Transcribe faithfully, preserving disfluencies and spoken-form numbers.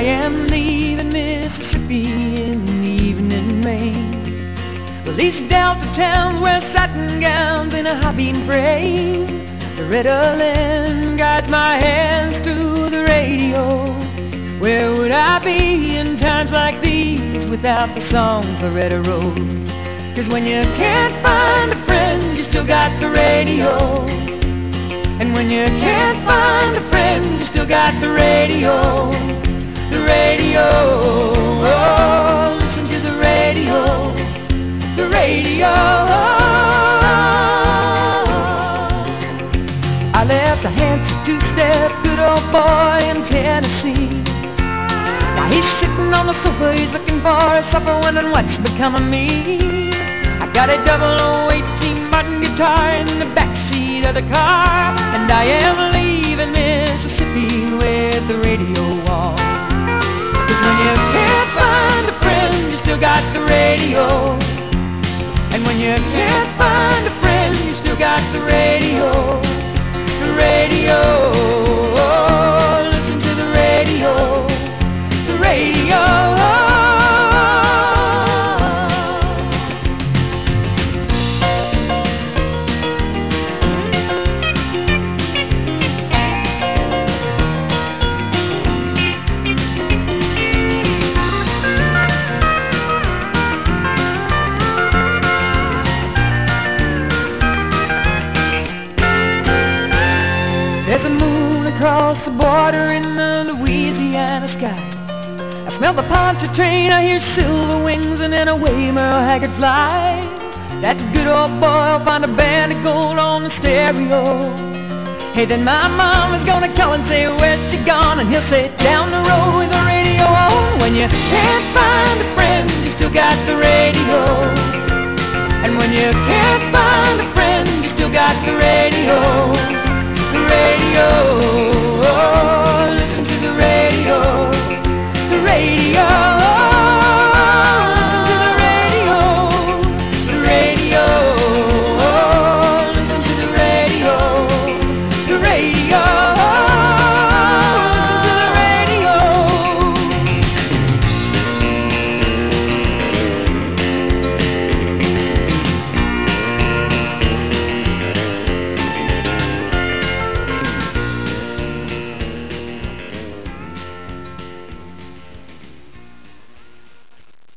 am leaving Mississippi in the evening rain. Well, these delta towns wear satin gowns in a high-beam frame. Loretta Lynn guides my hands through the radio. Where would I be in times like these without the songs Loretta wrote? 'Cause when you can't find a friend, you still got the radio. And when you can't find a friend, you still got the radio. The radio, oh, listen to the radio. The radio. I left a handsome two-step good old boy in Tennessee. Now he's sitting on the sofa, he's looking for a supper, wondering what's become of me. I got a double oh eighteen Martin guitar in the backseat of the car, and I am leaving Mississippi with the radio on. 'Cause when you can't find a friend, you still got the radio. And when you can't find a friend, you still got the radio. The radio, oh, listen to the radio. The radio. There's a moon across the border in the Louisiana sky. I smell the Pontchartrain, I hear silver wings, and then away Merle Haggard flies. That good old boy will find a band of gold on the stereo. Hey, then my mama's gonna call and say, where's she gone? And he'll say, down the road with the radio on. When you can't find a friend, you still got the radio. And when you can't find a friend, you still got the radio. The radio.